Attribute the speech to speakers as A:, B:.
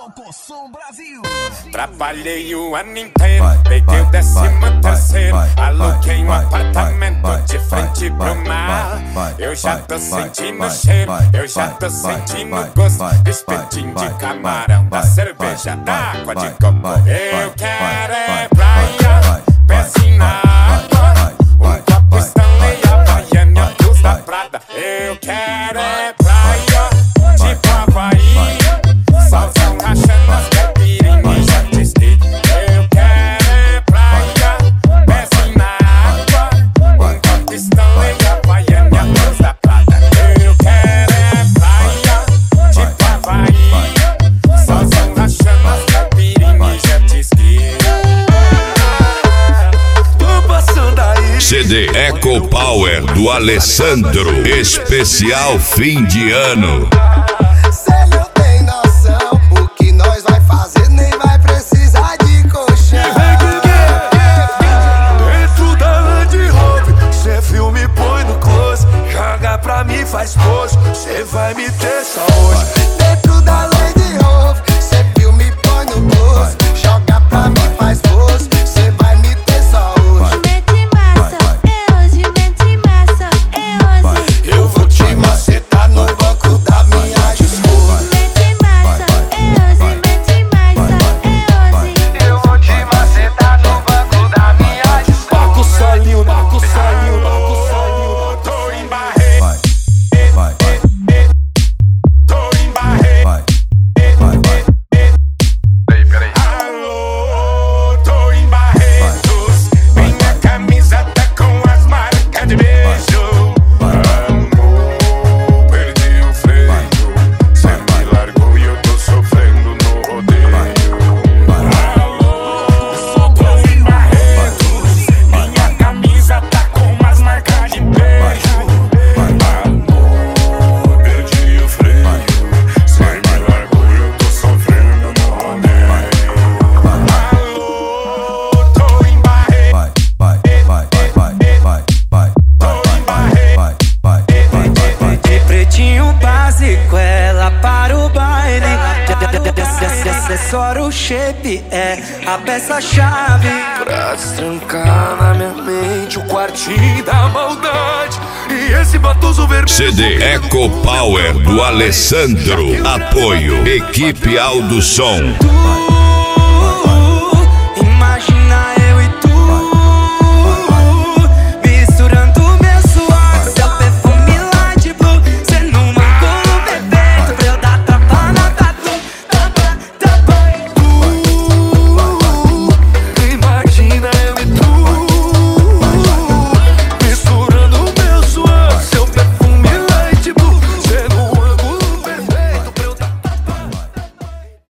A: Alcossom Brasil.
B: Trabalhei o ano inteiro, peguei o 13º, aluguei um apartamento de frente pro mar. Eu já tô sentindo o cheiro, eu já tô sentindo o gosto do espetinho de camarão, da cerveja, da água de coco. Eu quero é praia, pezinho na água, um copo Stanley, Havaiana, a Cruz da Prada. Eu quero é praia, tipo Havaí, solzão rachando as caipirinhas, já te ski. Eu quero é praia, pezinho na água, um copo Stanley, Havaiana, a Cruz da Prada. Eu quero é praia, tipo Havaí, solzão rachando as caipirinhas, já te ski.
C: Tô passando aí.
D: CD Eco Power do Alessandro, especial fim de ano.
C: Cê não tem noção, o que nós vai fazer nem vai precisar de colchão. Dentro da Land Rover, cê filme põe no close, joga pra mim, faz pose, cê vai me ter só hoje. Dentro da Land Rover, cê filme põe no close, joga pra mim, faz pose, cê vai me ter só hoje.
E: Mete massa, é hoje, mete massa, é hoje.
C: Eu vou te macetar no banco da minha esposa.
E: Mete massa, é hoje, mete massa, é hoje.
C: Eu vou te macetar no banco da minha esposa. Paco solinho, Paco solinho, Paco solinho.
B: Tô em Barreto, tô em Barreto. Alô, tô em Barretos. Minha camisa tá com as marcas de beijo. Amor, perdi o freio. Cê me largou e eu tô sofrendo no rodeio. Alô, tô em Barretos. Minha camisa tá com as marcas de beijo. Amor, perdi o freio. Cê me largou e eu tô sofrendo no rodeio. Alô, tô em Barreto.
F: De pretinho básico, ela para o baile. Acessório, o shape é a peça-chave.
C: Pra destrancar na minha mente o quartinho da maldade. E esse batoso vermelho.
D: CD Eco Power do Alessandro, apoio Equipe Aldo Som.